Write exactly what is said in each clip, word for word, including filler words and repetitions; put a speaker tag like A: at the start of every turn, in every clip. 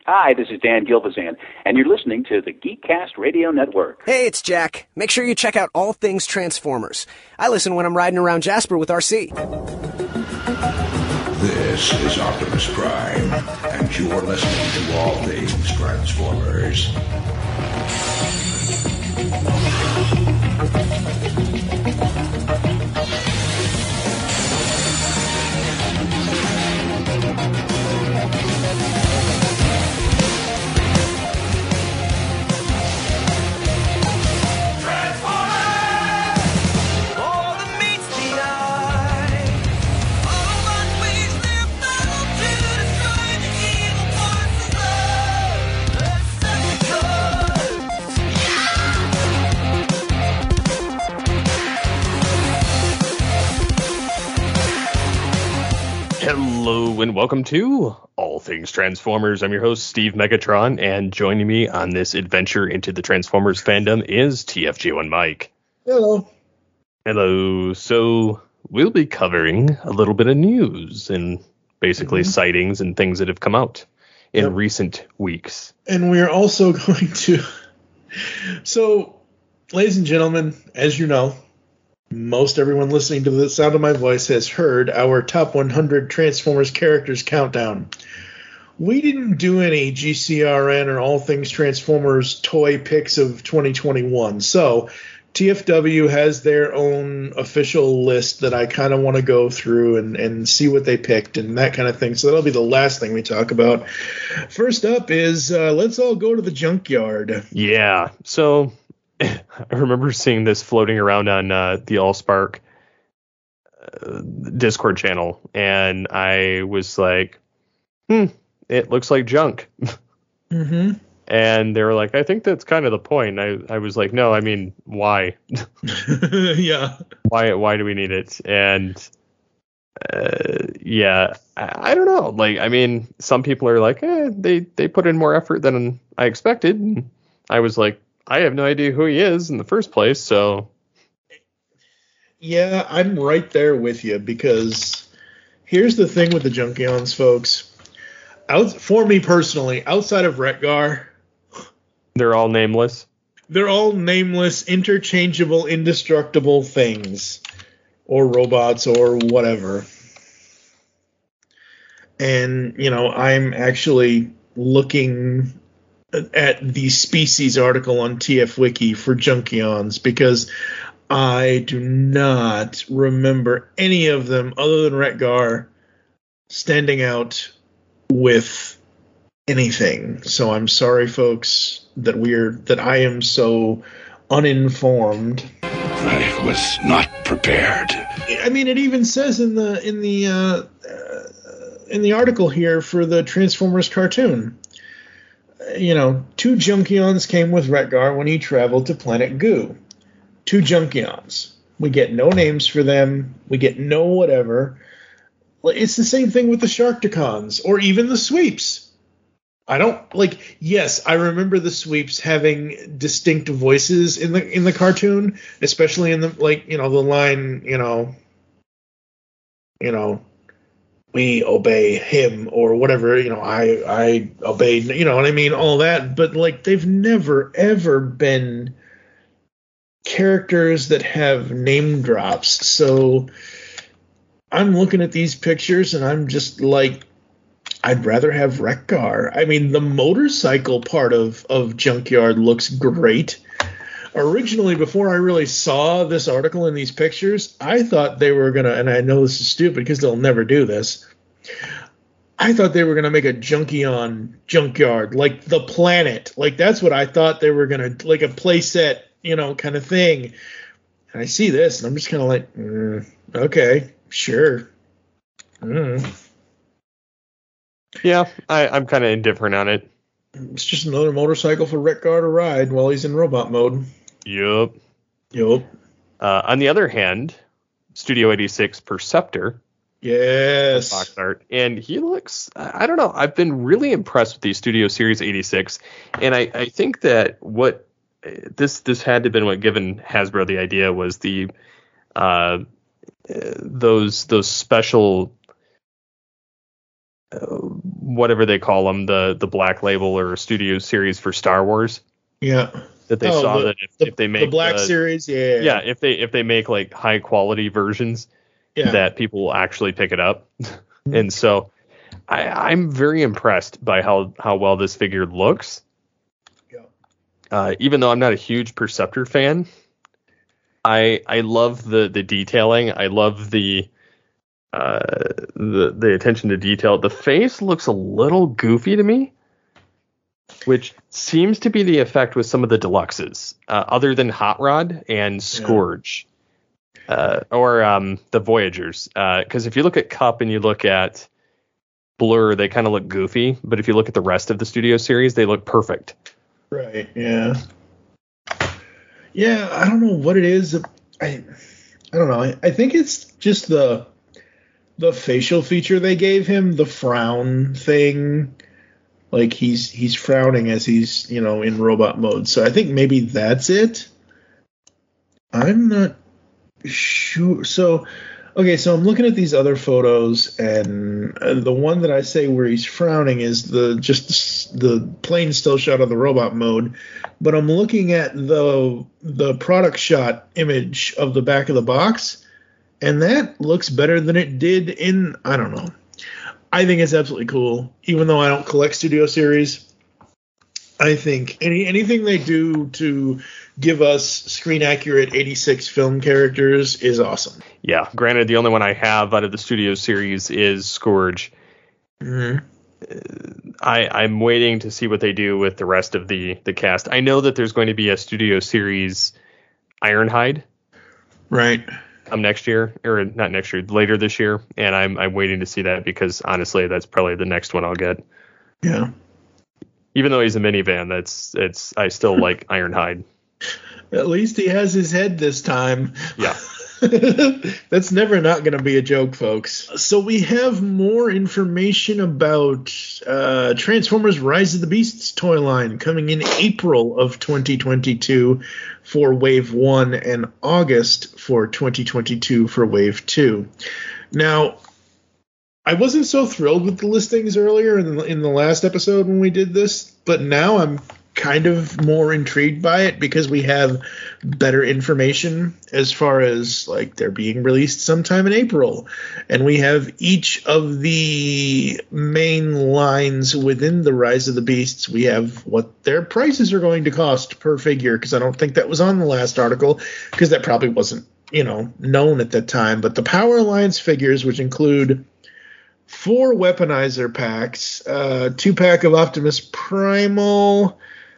A: Hi, this is Dan Gilvazan, and you're listening to the Geekcast Radio Network.
B: Hey, it's Jack. Make sure you check out All Things Transformers. I listen when I'm riding around Jasper with R C.
C: This is Optimus Prime, and you're listening to All Things Transformers.
D: Hello and welcome to All Things Transformers. I'm your host, Steve Megatron, and joining me on this adventure into the Transformers fandom is T F J one Mike.
E: Hello.
D: Hello. So we'll be covering a little bit of news and basically mm-hmm. sightings and things that have come out in yep. recent weeks.
E: And we're also going to... So, ladies and gentlemen, as you know, most everyone listening to the sound of my voice has heard our top one hundred Transformers characters countdown. We didn't do any G C R N or All Things Transformers toy picks of twenty twenty-one. So T F W has their own official list that I kind of want to go through and, and see what they picked and that kind of thing. So that'll be the last thing we talk about. First up is uh, let's all go to the junkyard.
D: Yeah. So... I remember seeing this floating around on uh, the Allspark uh, Discord channel, and I was like, hmm, it looks like junk.
E: Mm-hmm.
D: And they were like, I think that's kind of the point. I, I was like, no, I mean, why?
E: Yeah.
D: Why Why do we need it? And uh, yeah, I, I don't know. Like, I mean, some people are like, eh, they, they put in more effort than I expected. And I was like, I have no idea who he is in the first place, so...
E: Yeah, I'm right there with you, because here's the thing with the Junkions, folks. Out, for me personally, outside of Retgar...
D: They're all nameless?
E: They're all nameless, interchangeable, indestructible things. Or robots, or whatever. And, you know, I'm actually looking... at the species article on T F Wiki for Junkions, because I do not remember any of them other than Retgar standing out with anything. So I'm sorry, folks, that we're that I am so uninformed.
C: I was not prepared.
E: I mean, it even says in the in the uh, uh, in the article here for the Transformers cartoon. You know, two Junkions came with Retgar when he traveled to Planet Goo. Two Junkions. We get no names for them. We get no whatever. It's the same thing with the Sharkticons or even the Sweeps. I don't like. Yes, I remember the Sweeps having distinct voices in the in the cartoon, especially in the like you know the line you know you know. we obey him or whatever, you know, I I obey, you know what I mean, all that. But, like, they've never, ever been characters that have name drops. So I'm looking at these pictures and I'm just like, I'd rather have Retgar. I mean, the motorcycle part of, of Junkyard looks great. Originally, before I really saw this article and these pictures, I thought they were going to, and I know this is stupid because they'll never do this, I thought they were going to make a Junkion junkyard, like the planet. Like, that's what I thought they were going to, like a play set, you know, kind of thing. And I see this, and I'm just kind of like, mm, okay, sure. Mm.
D: Yeah, I, I'm kind of indifferent on it.
E: It's just another motorcycle for Retgar to ride while he's in robot mode.
D: Yup.
E: Yup.
D: Uh, on the other hand, Studio eighty-six Perceptor.
E: Yes.
D: Box art. And he looks, I don't know, I've been really impressed with the Studio Series eighty-six. And I, I think that what this this had to have been what given Hasbro the idea was the uh, those those special uh, whatever they call them, the the Black Label or Studio Series for Star Wars.
E: Yeah.
D: That they
E: oh,
D: saw
E: the,
D: that if,
E: the,
D: if they make
E: the Black
D: the,
E: Series, yeah, yeah,
D: yeah, if they if they make like high quality versions,
E: yeah.
D: that people will actually pick it up. And so I, I'm very impressed by how how well this figure looks.
E: Yeah.
D: Uh, even though I'm not a huge Perceptor fan, I I love the the detailing. I love the uh the the attention to detail. The face looks a little goofy to me, which seems to be the effect with some of the deluxes, uh, other than Hot Rod and Scourge, yeah. uh, or um, the Voyagers. Because uh, if you look at Cup and you look at Blur, they kind of look goofy. But if you look at the rest of the Studio Series, they look perfect.
E: Right. Yeah. Yeah. I don't know what it is. I I don't know. I, I think it's just the the facial feature they gave him, the frown thing. Like he's he's frowning as he's, you know, in robot mode. So I think maybe that's it. I'm not sure. So, okay, so I'm looking at these other photos, and uh, the one that I say where he's frowning is the just the, the plain still shot of the robot mode. But I'm looking at the the product shot image of the back of the box, and that looks better than it did in, I don't know. I think it's absolutely cool, even though I don't collect Studio Series. I think any anything they do to give us screen accurate eighty-six film characters is awesome.
D: Yeah, granted, the only one I have out of the Studio Series is Scourge.
E: Mm-hmm.
D: I, I'm waiting to see what they do with the rest of the, the cast. I know that there's going to be a Studio Series Ironhide.
E: Right.
D: Um, next year, or not next year, later this year, and I'm I'm waiting to see that because honestly, that's probably the next one I'll get.
E: Yeah.
D: Even though he's a minivan, that's it's I still like Ironhide.
E: At least he has his head this time.
D: Yeah.
E: That's never not going to be a joke, folks. So we have more information about uh, Transformers Rise of the Beasts toy line coming in April of twenty twenty-two for Wave one and August for twenty twenty-two for Wave two. Now, I wasn't so thrilled with the listings earlier in the, in the last episode when we did this, but now I'm kind of more intrigued by it because we have better information as far as like they're being released sometime in April, and we have each of the main lines within the Rise of the Beasts. We have what their prices are going to cost per figure, because I don't think that was on the last article, because that probably wasn't, you know, known at that time. But the Power Alliance figures, which include four weaponizer packs, uh, two pack of Optimus Primal,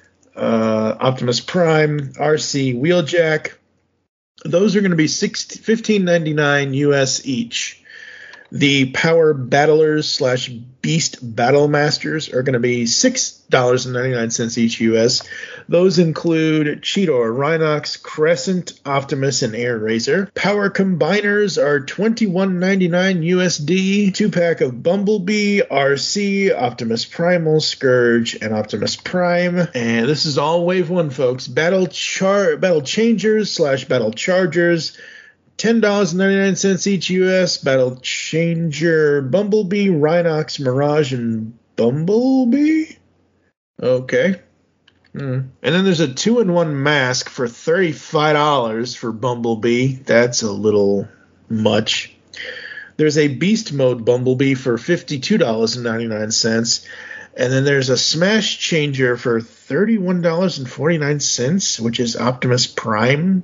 E: Uh, Optimus Prime, R C Wheeljack. Those are going to be fifteen ninety-nine U S each. The Power Battlers slash Beast Battle Masters are going to be six dollars and ninety-nine cents each U S. Those include Cheetor, Rhinox, Crescent, Optimus, and Air Razor. Power Combiners are twenty-one ninety-nine U S D. Two-pack of Bumblebee, R C, Optimus Primal, Scourge, and Optimus Prime. And this is all Wave one, folks. Battle Char Battle Changers slash Battle Chargers, ten dollars and ninety-nine cents each U S. Battle Changer, Bumblebee, Rhinox, Mirage, and Bumblebee? Okay. Hmm. And then there's a two-in-one mask for thirty-five dollars for Bumblebee. That's a little much. There's a Beast Mode Bumblebee for fifty-two dollars and ninety-nine cents. And then there's a Smash Changer for thirty-one dollars and forty-nine cents, which is Optimus Prime.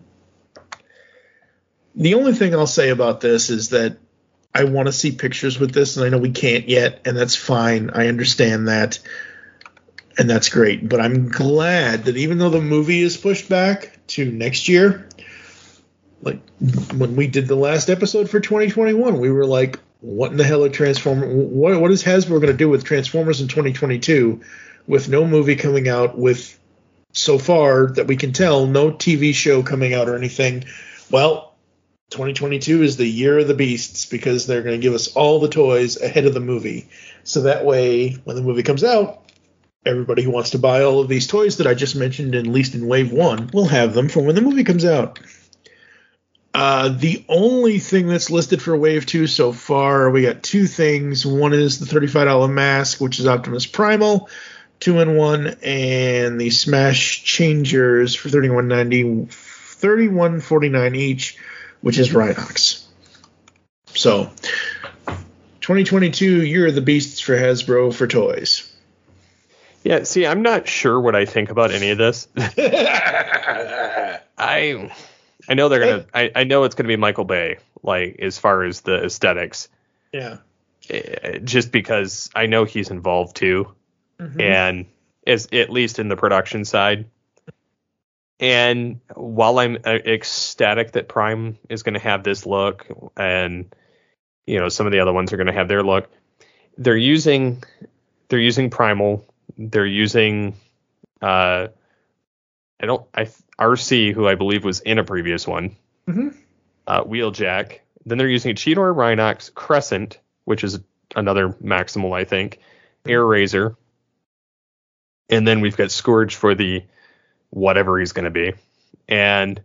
E: The only thing I'll say about this is that I want to see pictures with this, and I know we can't yet, and that's fine. I understand that, and that's great. But I'm glad that even though the movie is pushed back to next year, like when we did the last episode for twenty twenty-one, we were like, what in the hell are Transformers? What, what is Hasbro going to do with Transformers in twenty twenty-two with no movie coming out, with, so far that we can tell, no T V show coming out or anything? Well, twenty twenty-two is the year of the beasts, because they're going to give us all the toys ahead of the movie. So that way, when the movie comes out, everybody who wants to buy all of these toys that I just mentioned, at least in Wave one, will have them for when the movie comes out. Uh, the only thing that's listed for Wave two so far, we got two things. One is the thirty-five dollars mask, which is Optimus Primal, two in one, and the Smash Changers for thirty-one ninety, thirty-one forty-nine each, which is Rhinox. So, twenty twenty-two, Year of the Beasts for Hasbro for toys.
D: Yeah, see, I'm not sure what I think about any of this. I I know they're gonna. I, I know it's gonna be Michael Bay, like as far as the aesthetics.
E: Yeah.
D: Just because I know he's involved too, mm-hmm. and is at least in the production side. And while I'm ecstatic that Prime is going to have this look, and you know some of the other ones are going to have their look, they're using they're using Primal. They're using, uh, I don't, I R C, who I believe was in a previous one,
E: mm-hmm.
D: uh, Wheeljack. Then they're using Cheetor, Rhinox, Crescent, which is another Maximal, I think, Air Razor, and then we've got Scourge for the whatever he's going to be. And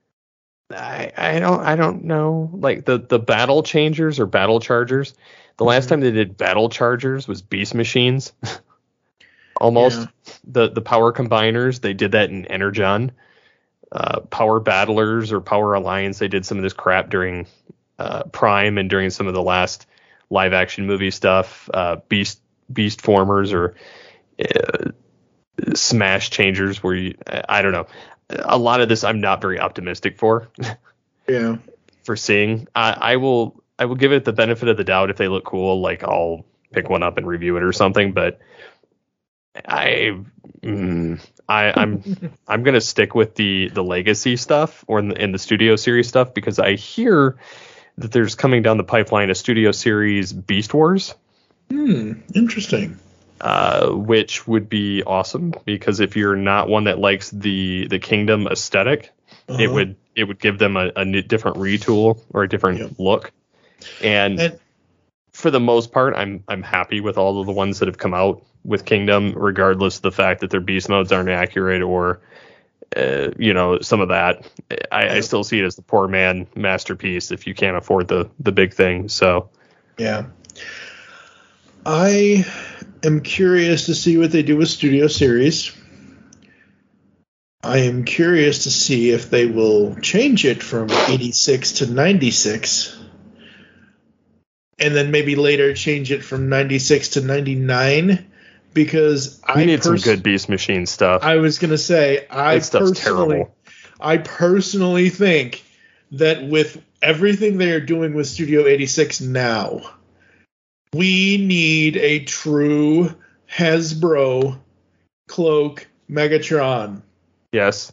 D: I, I don't, I don't know, like the the Battle Changers or Battle Chargers. The last mm-hmm. time they did Battle Chargers was Beast Machines. Almost yeah. the the power combiners, they did that in Energon. Uh, power battlers or Power Alliance, they did some of this crap during uh, Prime and during some of the last live action movie stuff. Uh, Beast Beast Formers or uh, Smash Changers, where you, I don't know. A lot of this I'm not very optimistic for.
E: Yeah.
D: For seeing, I, I will I will give it the benefit of the doubt if they look cool. Like I'll pick one up and review it or something, but. I, mm, I, I'm, I'm gonna stick with the, the legacy stuff or in the, in the Studio Series stuff because I hear that there's coming down the pipeline a Studio Series Beast Wars.
E: Hmm, interesting.
D: Uh, which would be awesome because if you're not one that likes the the Kingdom aesthetic, uh-huh. it would it would give them a, a new, different retool or a different yep. look. And, and for the most part, I'm I'm happy with all of the ones that have come out with Kingdom, regardless of the fact that their beast modes aren't accurate or, uh, you know, some of that. I, yeah. I still see it as the poor man masterpiece if you can't afford the, the big thing. So,
E: yeah. I am curious to see what they do with Studio Series. I am curious to see if they will change it from eighty-six to ninety-six. And then maybe later change it from ninety-six to ninety-nine. Because
D: we
E: I
D: need
E: pers-
D: some good Beast Machine stuff.
E: I was gonna say I
D: that stuff's
E: personally,
D: terrible.
E: I personally think that with everything they are doing with Studio eighty-six now, we need a true Hasbro cloak Megatron.
D: Yes.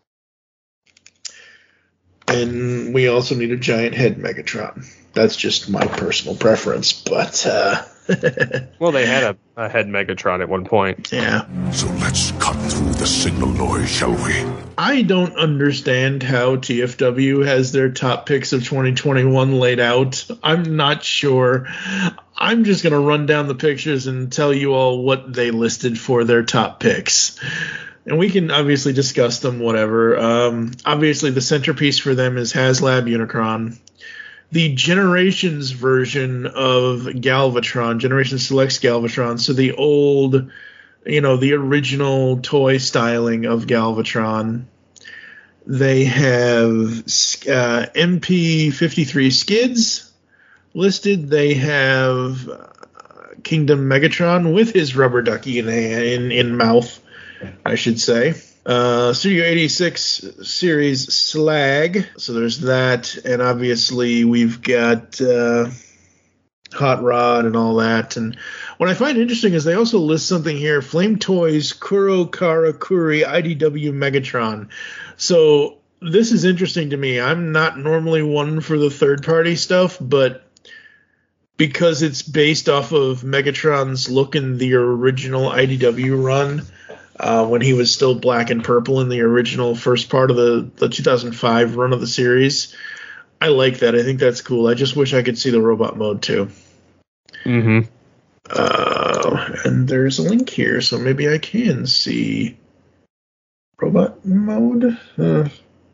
E: And we also need a giant head Megatron. That's just my personal preference, but. Uh,
D: well, they had a, a head Megatron at one point.
E: Yeah.
C: So let's cut through the signal noise, shall we?
E: I don't understand how T F W has their top picks of twenty twenty-one laid out. I'm not sure. I'm just going to run down the pictures and tell you all what they listed for their top picks. And we can obviously discuss them, whatever. Um, obviously, the centerpiece for them is HasLab Unicron. The Generations version of Galvatron, Generation Selects Galvatron, so the old, you know, the original toy styling of Galvatron. They have uh, M P fifty-three Skids listed. They have uh, Kingdom Megatron with his rubber ducky in, in, in mouth, I should say. Uh, Studio eighty-six series Slag. So there's that. And obviously we've got uh, Hot Rod and all that. And what I find interesting is they also list something here. Flame Toys Kuro Karakuri I D W Megatron. So this is interesting to me. I'm not normally one for the third party stuff, but because it's based off of Megatron's look in the original I D W run, Uh, when he was still black and purple in the original first part of the, the two thousand five run of the series. I like that. I think that's cool. I just wish I could see the robot mode too.
D: Mm-hmm.
E: Uh, and there's a link here, so maybe I can see robot mode. Uh,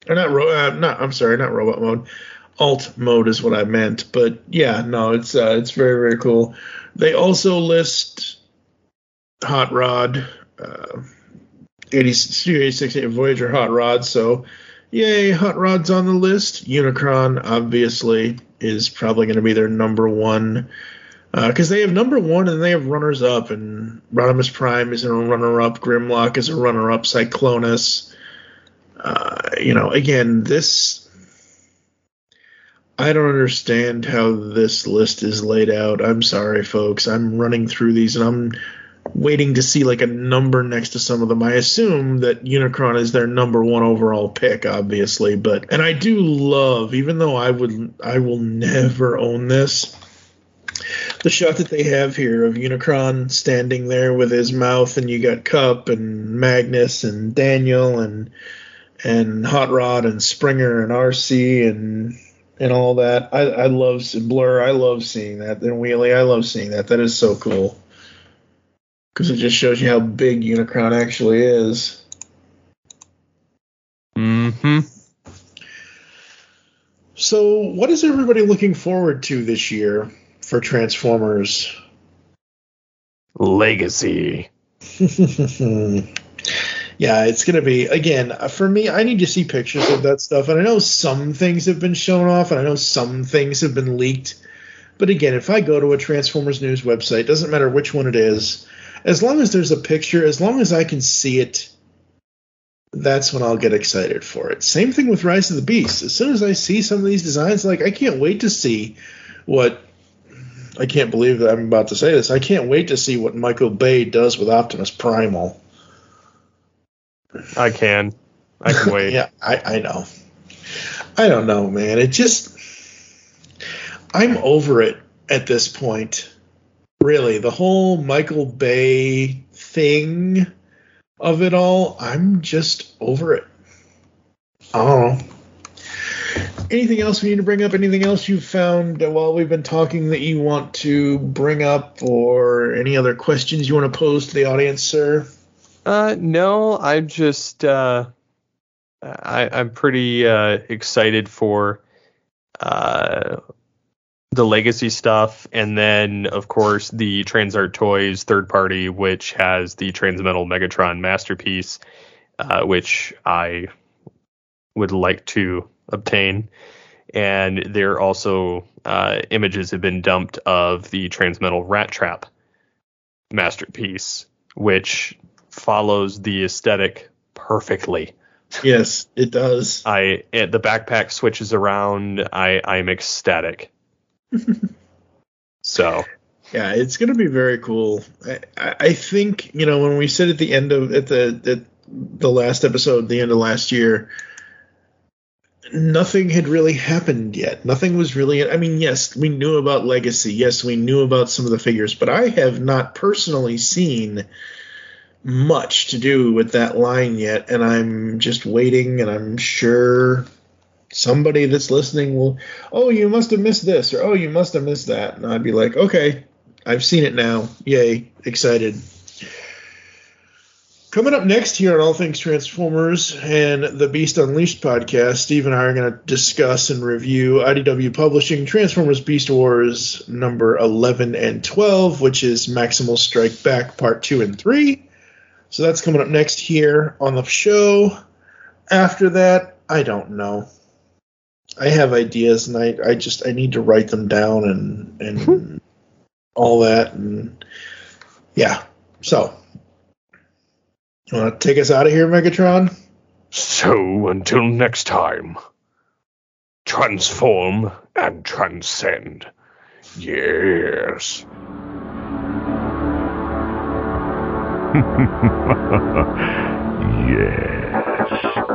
E: Or not, ro- uh, not. I'm sorry, not robot mode. Alt mode is what I meant. But yeah, no, it's uh, it's very very cool. They also list Hot Rod, uh, eighty, Studio eighty-six Voyager Hot Rod. So yay, Hot Rod's on the list. Unicron obviously is probably going to be their number one. Because uh, they have number one and they have runners up, and Rodimus Prime is a runner up, Grimlock is a runner up, Cyclonus. Uh, you know, again, this I don't understand how this list is laid out. I'm sorry, folks. I'm running through these and I'm waiting to see like a number next to some of them. I assume that Unicron is their number one overall pick, obviously, but and I do love, even though I would I will never own this, the shot that they have here of Unicron standing there with his mouth, and you got Cup and Magnus and Daniel and and Hot Rod and Springer and R C and and all that. I, I love Blur. I love seeing that. And Wheelie, I love seeing that. That is so cool. Because it just shows you how big Unicron actually is.
D: Mm-hmm.
E: So what is everybody looking forward to this year for Transformers?
D: Legacy.
E: Yeah, it's going to be, again, for me, I need to see pictures of that stuff. And I know some things have been shown off, and I know some things have been leaked. But again, if I go to a Transformers News website, doesn't matter which one it is, as long as there's a picture, as long as I can see it, that's when I'll get excited for it. Same thing with Rise of the Beast. As soon as I see some of these designs, like, I can't wait to see what, I can't believe that I'm about to say this, I can't wait to see what Michael Bay does with Optimus Primal.
D: I can. I can wait.
E: Yeah, I, I know. I don't know, man. It just, I'm over it at this point. Really, the whole Michael Bay thing of it all, I'm just over it. I don't know. Anything else we need to bring up? Anything else you've found while we've been talking that you want to bring up, or any other questions you want to pose to the audience, sir?
D: Uh, no, I'm just, uh, I, I'm pretty, uh, excited for, uh, the Legacy stuff. And then, of course, the Transart Toys third party, which has the Transmetal Megatron Masterpiece, uh, which I would like to obtain. And there also, uh, images have been dumped of the Transmetal Rat Trap Masterpiece, which follows the aesthetic perfectly.
E: Yes, it does.
D: I it, the backpack switches around. I I'm ecstatic. So
E: yeah, it's going to be very cool. I, I think, you know, when we said at the end of at the at the last episode, the end of last year, nothing had really happened yet. Nothing was really. I mean, yes, we knew about Legacy. Yes, we knew about some of the figures, but I have not personally seen much to do with that line yet, and I'm just waiting, and I'm sure somebody that's listening will, oh, you must have missed this, or oh, you must have missed that, and I'd be like, okay, I've seen it now, yay, excited. Coming up next here on All Things Transformers and the Beast Unleashed podcast, Steve and I are going to discuss and review I D W Publishing Transformers Beast Wars number eleven and twelve, which is Maximal Strike Back part two and three. So that's coming up next here on the show. After that, I don't know. I have ideas, and I, I just I need to write them down and and all that, and yeah. So, you want to take us out of here, Megatron?
F: So until next time, transform and transcend. Yes. Yes.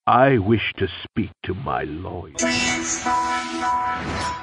F: I wish to speak to my lawyer.